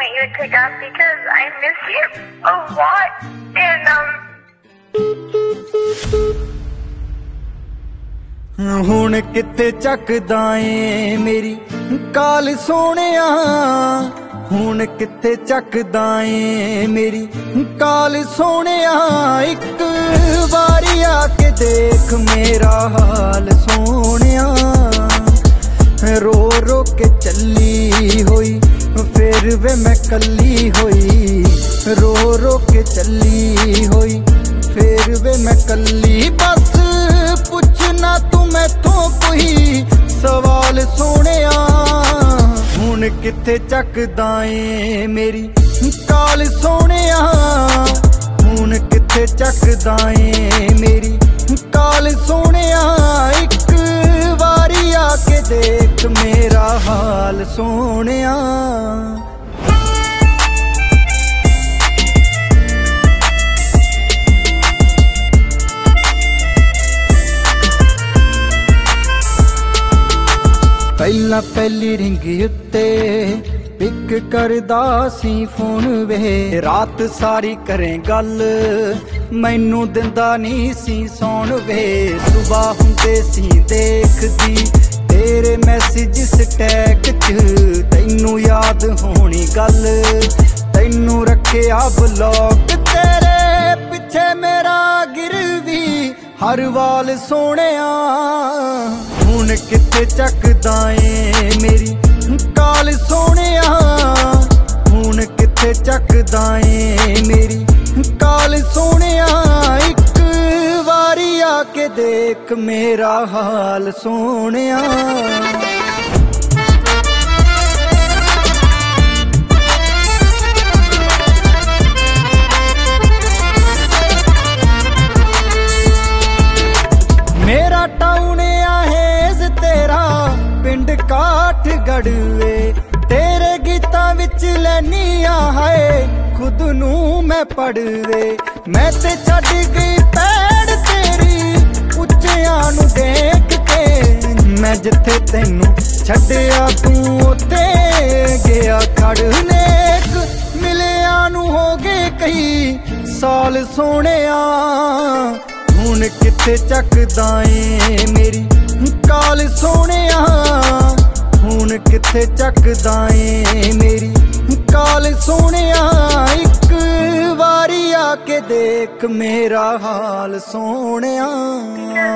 want you to take off because I miss you a lot. And ਹੁਣ ਕਿੱਥੇ ਚੱਕਦਾ ਏ ਮੇਰੀ ਕਾਲ ਸੋਹਣਿਆ, ਹੁਣ ਕਿੱਥੇ ਚੱਕਦਾ ਏ ਮੇਰੀ ਕਾਲ ਸੋਹਣਿਆ। ਇੱਕ ਵਾਰੀ ਆ ਕੇ ਦੇਖ ਮੇਰਾ ਹਾਲ ਸੋਹਣਿਆ, ਰੋ ਰੋ ਕੇ ਚੱਲੀ ਹੋਈ ਫਿਰ ਵੇ ਮੈਂ ਕੱਲੀ ਹੋਈ, ਰੋ ਰੋ ਕੇ ਚੱਲੀ ਹੋਈ ਫਿਰ ਵੇ ਮੈਂ ਕੱਲੀ। ਬਸ ਪੁੱਛਣਾ ਤੂੰ ਮੈਥੋਂ ਕੋਈ ਸਵਾਲ ਸੋਹਣਿਆ, ਹੁਣ ਕਿੱਥੇ ਚੱਕਦਾ ਏ ਮੇਰੀ ਕਾਲ ਸੋਹਣਿਆ, ਹੁਣ ਕਿੱਥੇ ਚੱਕਦਾ ਏ ਮੇਰੀ ਕਾਲ ਸੋਹਣਿਆ। ਇੱਕ ਵਾਰੀ ਆ ਕੇ ਦੇਖ ਮੇਰਾ ਹਾਲ ਸੋਹਣਿਆ। ਪਹਿਲਾਂ ਪਹਿਲੀ ਰਿੰਗ ਉੱਤੇ ਪਿਕ ਕਰਦਾ ਸੀ ਫੋਨ ਵੇ, ਰਾਤ ਸਾਰੀ ਕਰੇ ਗੱਲ ਮੈਨੂੰ ਦਿੰਦਾ ਨਹੀਂ ਸੀ ਸੌਣ ਵੇ। ਸੁਬਾਹ ਹੁੰਦੇ ਸੀ ਦੇਖਦੀ ਤੇਰੇ ਮੈਸੇਜ ਸਟੈਕ 'ਚ, ਤੈਨੂੰ ਯਾਦ ਹੋਣੀ ਗੱਲ ਤੈਨੂੰ ਰੱਖਿਆ ਬਲੌਕ। ਤੇਰੇ ਪਿੱਛੇ ਮੇਰਾ ਗਿਰਵੀ ਹਰ ਵਾਲ ਸੋਹਣਿਆ, ਹੁਣ ਕਿੱਥੇ ਚੱਕਦਾ ਏ ਮੇਰੀ ਕਾਲ ਸੋਹਣਿਆ, ਹੁਣ ਕਿੱਥੇ ਚੱਕਦਾ ਏ ਮੇਰੀ ਕਾਲ ਸੋਹਣਿਆ। ਇੱਕ ਵਾਰੀ ਆ ਕੇ ਦੇਖ ਮੇਰਾ ਹਾਲ ਸੋਹਣਿਆ। ਮੇਰਾ ਟਾਊਨ ਆਹੇਜ਼ ਤੇਰਾ ਪਿੰਡ ਕਾਠਗੜ੍ਹ ਵੇ, ਤੇਰੇ ਗੀਤਾਂ ਵਿੱਚ ਲੈਨੀ ਆ ਹਾਏ ਖੁਦ ਨੂੰ ਮੈਂ ਪੜ੍ਹਵੇ। ਮੈਂ ਤੇ ਛੱਡ ਗਈ ਪੈੜ ਤੇਰੀ ਉੱਚਿਆਂ ਨੂੰ ਦੇਖ ਕੇ, ਮੈਂ ਜਿੱਥੇ ਤੈਨੂੰ ਛੱਡਿਆ ਤੂੰ ਉੱਥੇ ਗਿਆ ਖੜਨੇਕ। ਮਿਲਿਆ ਨੂੰ ਹੋ ਗਏ ਕਈ ਸਾਲ ਸੋਹਣਿਆ, ਹੁਣ ਕਿੱਥੇ ਚੱਕਦਾ ਏ ਮੇਰੀ ਕਾਲ ਸੋਹਣਿਆ, ਹੁਣ ਕਿੱਥੇ ਚੱਕਦਾ ਏ ਮੇਰੀ ਕਾਲ ਸੋਹਣਿਆ। ਇੱਕ ਵਾਰੀ ਆ ਕੇ ਦੇਖ ਮੇਰਾ ਹਾਲ ਸੋਹਣਿਆ।